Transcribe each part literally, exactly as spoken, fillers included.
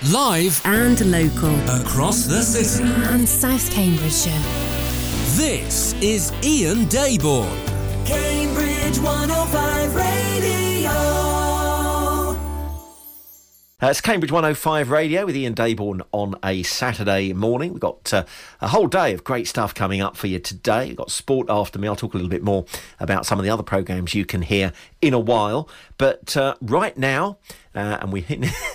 Live and local across the city and South Cambridgeshire. This is Ian Dayborn. Cambridge one oh five Radio. Uh, it's Cambridge one oh five Radio with Ian Dayborn on a Saturday morning. We've got uh, a whole day of great stuff coming up for you today. We've got sport after me. I'll talk a little bit more about some of the other programmes you can hear in a while. But uh, right now, uh, and we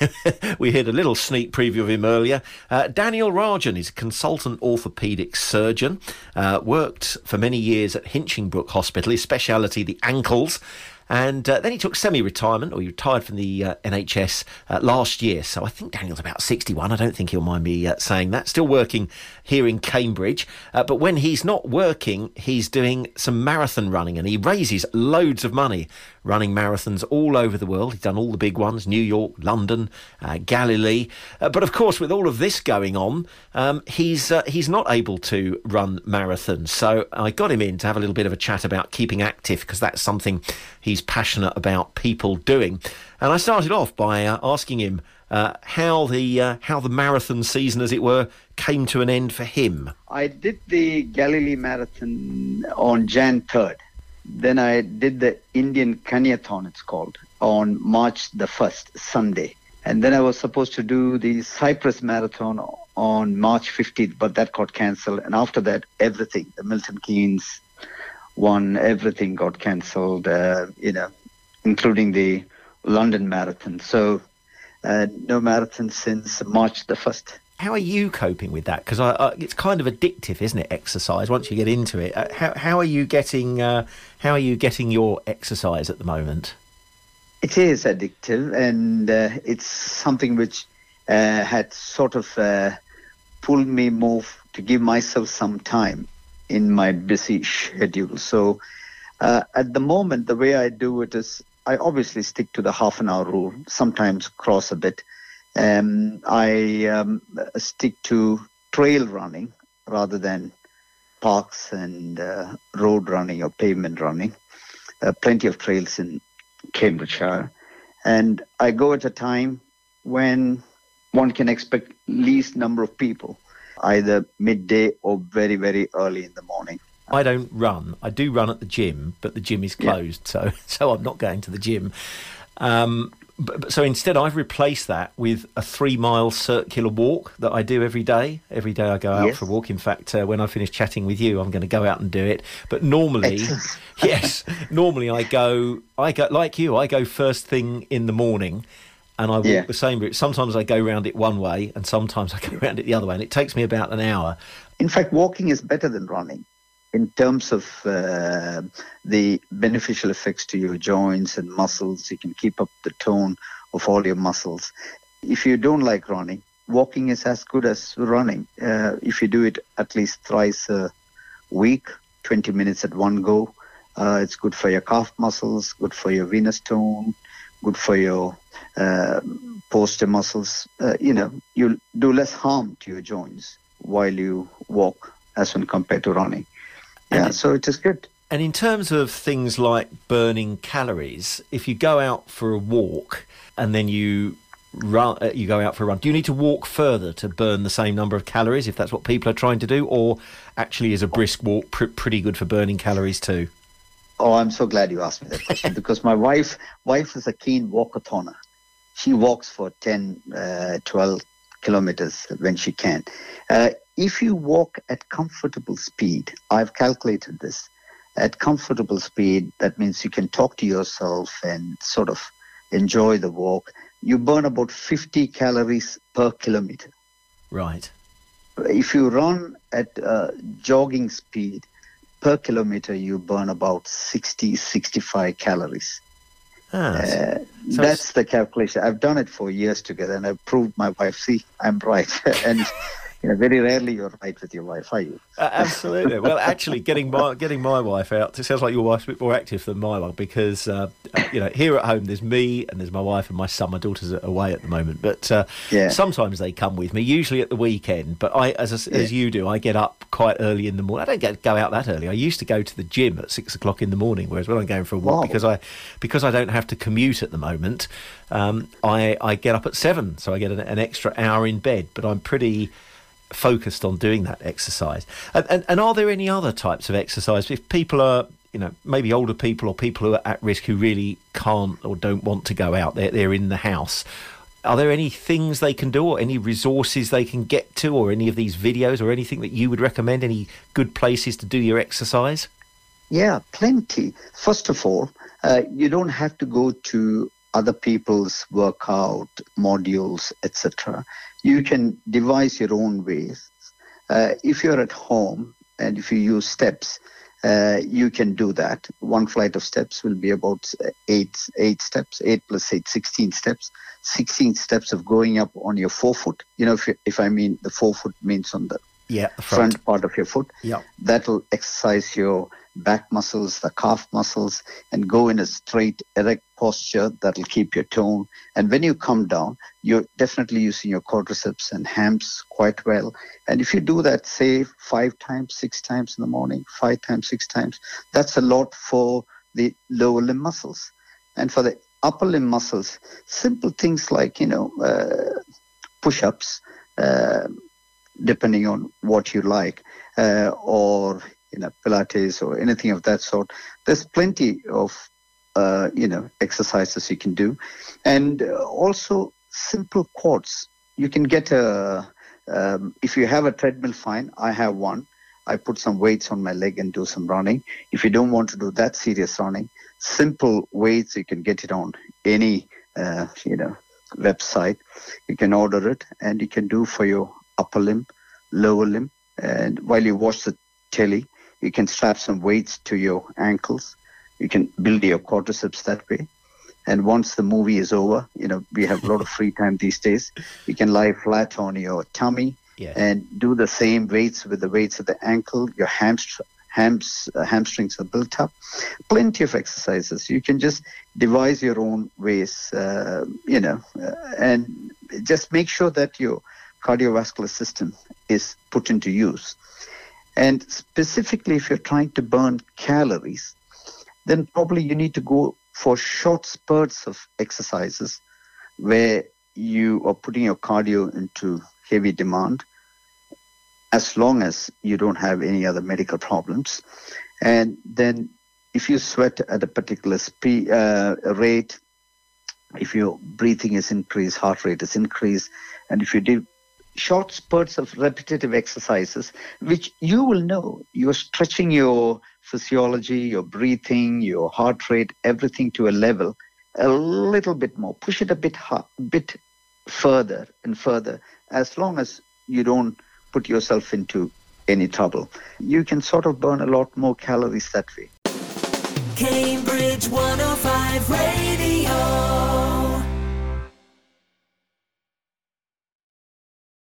we heard a little sneak preview of him earlier, uh, Daniel Rajan is a consultant orthopaedic surgeon, uh, worked for many years at Hinchingbrooke Hospital, his speciality the ankles. And uh, then he took semi-retirement, or he retired from the uh, N H S uh, last year. So I think Daniel's about sixty-one. I don't think he'll mind me uh, saying that. Still working here in Cambridge. Uh, but when he's not working, he's doing some marathon running. And he raises loads of money running marathons all over the world. He's done all the big ones, New York, London, uh, Galilee. Uh, but of course, with all of this going on, um, he's uh, he's not able to run marathons. So I got him in to have a little bit of a chat about keeping active, because that's something he's passionate about people doing. And I started off by uh, asking him uh, how the uh, how the marathon season, as it were, came to an end for him. I did the Galilee Marathon on January third. Then I did the Indian Kanyathon, it's called, on March the first, Sunday. And then I was supposed to do the Cyprus Marathon on March fifteenth, but that got cancelled. And after that, everything, the Milton Keynes one, everything got cancelled, uh, you know, including the London Marathon. So uh, no marathon since March the first. How are you coping with that? Because I, I, it's kind of addictive, isn't it? Exercise. Once you get into it, uh, how how are you getting? Uh, how are you getting your exercise at the moment? It is addictive, and uh, it's something which uh, had sort of uh, pulled me more to give myself some time in my busy schedule. So uh, at the moment, the way I do it is I obviously stick to the half an hour rule. Sometimes cross a bit. Um, I um, stick to trail running rather than parks and uh, road running or pavement running. Uh, plenty of trails in Cambridgeshire. And I go at a time when one can expect least number of people, either midday or very, very early in the morning. I don't run. I do run at the gym, but the gym is closed, yeah. so so I'm not going to the gym. Um But, but, so instead, I've replaced that with a three-mile circular walk that I do every day. Every day I go out yes. for a walk. In fact, uh, when I finish chatting with you, I'm going to go out and do it. But normally, yes, normally I go, I go like you. I go first thing in the morning, and I walk yeah. the same route. Sometimes I go round it one way, and sometimes I go round it the other way, and it takes me about an hour. In fact, walking is better than running in terms of uh, the beneficial effects to your joints and muscles. You can keep up the tone of all your muscles. If you don't like running, walking is as good as running. Uh, if you do it at least thrice a week, twenty minutes at one go, uh, it's good for your calf muscles, good for your venous tone, good for your uh, posterior muscles. Uh, you know, you'll do less harm to your joints while you walk as when compared to running. Yeah, so it is good. And in terms of things like burning calories, if you go out for a walk and then you run, uh, you go out for a run, do you need to walk further to burn the same number of calories, if that's what people are trying to do, or actually is a brisk walk pr- pretty good for burning calories too? Oh, I'm so glad you asked me that question, because my wife wife is a keen walkathon. She walks for ten, uh, twelve kilometers when she can. Uh, if you walk at comfortable speed, I've calculated this, at comfortable speed, that means you can talk to yourself and sort of enjoy the walk. You burn about fifty calories per kilometer. Right. If you run at uh, jogging speed, per kilometer, you burn about sixty, sixty-five calories. Ah, uh, so that's the calculation. I've done it for years together, and I've proved my wife, see, I'm right. And You know, very rarely you're right with your wife, are you? Uh, absolutely. Well, actually, getting my getting my wife out, it sounds like your wife's a bit more active than my one because, uh, you know, here at home there's me and there's my wife and my son. My daughter's away at the moment, but uh, yeah. sometimes they come with me, usually at the weekend. But I, as yeah. as you do, I get up quite early in the morning. I don't get go out that early. I used to go to the gym at six o'clock in the morning, whereas when I'm going for a walk, wow. because I because I don't have to commute at the moment, um, I, I get up at seven, so I get an, an extra hour in bed. But I'm pretty focused on doing that exercise. And, and and are there any other types of exercise if people are, you know, maybe older people or people who are at risk who really can't or don't want to go out, they're, they're in the house, are there any things they can do or any resources they can get to or any of these videos or anything that you would recommend, any good places to do your exercise? Yeah, plenty. First of all, uh, you don't have to go to other people's workout modules, et cetera. You can devise your own ways. Uh, if you're at home and if you use steps, uh, you can do that. One flight of steps will be about eight, eight steps, eight plus eight, sixteen steps. sixteen steps of going up on your forefoot. You know, if, you, if I mean the forefoot means on the, yeah, the front. front part of your foot. Yeah. That'll exercise your back muscles, the calf muscles, and go in a straight, erect posture that'll keep your tone. And when you come down, you're definitely using your quadriceps and hams quite well. And if you do that, say, five times, six times in the morning, five times, six times, that's a lot for the lower limb muscles. And for the upper limb muscles, simple things like, you know, uh, push-ups, uh, depending on what you like, uh, or you know, Pilates or anything of that sort. There's plenty of, uh, you know, exercises you can do. And uh, also simple quads. You can get a, um, if you have a treadmill, fine. I have one. I put some weights on my leg and do some running. If you don't want to do that serious running, simple weights, you can get it on any, uh, you know, website. You can order it and you can do for your upper limb, lower limb. And while you watch the telly, you can strap some weights to your ankles. You can build your quadriceps that way. And once the movie is over, you know, we have a lot of free time these days. You can lie flat on your tummy yeah. and do the same weights with the weights of the ankle. Your hamstr- hams, uh, hamstrings are built up. Plenty of exercises. You can just devise your own ways, uh, you know, uh, and just make sure that your cardiovascular system is put into use. And specifically, if you're trying to burn calories, then probably you need to go for short spurts of exercises where you are putting your cardio into heavy demand, as long as you don't have any other medical problems. And then if you sweat at a particular speed, uh, rate, if your breathing is increased, heart rate is increased, and if you do short spurts of repetitive exercises, which you will know you're stretching your physiology, your breathing, your heart rate, everything to a level a little bit more. Push it a bit hard, bit further and further, as long as you don't put yourself into any trouble. You can sort of burn a lot more calories that way. Cambridge one oh five Radio.